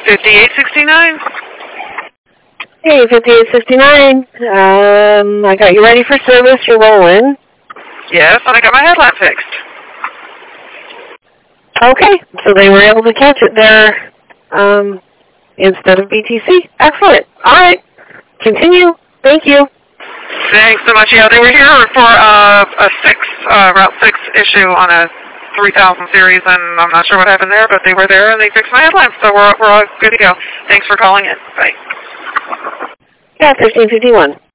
5869. Hey, 5869. I got you ready for service. You're rolling. Yes, and I got my headlamp fixed. Okay, so they were able to catch it there instead of BTC. Excellent. All right, continue. Thank you. Thanks so much. Yeah, they were here for a Route 6 issue on a 3000 series, and I'm not sure what happened there, but they were there and they fixed my headlamp, so we're all good to go. Thanks for calling in. Bye. Yeah, 1551.